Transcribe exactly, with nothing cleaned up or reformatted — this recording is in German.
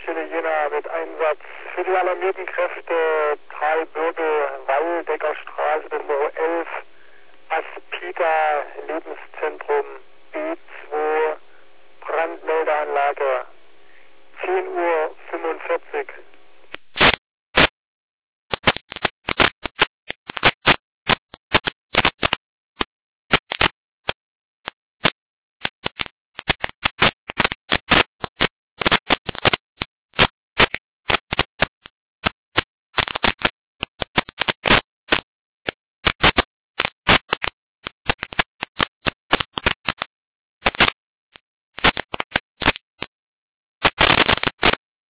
Stelle Jena mit Einsatz für die alarmierten Kräfte Talbürgel, Walldeckerstraße, Nummer elf, Aspida, Lebenszentrum B zwei, Brandmeldeanlage, zehn Uhr fünfundvierzig.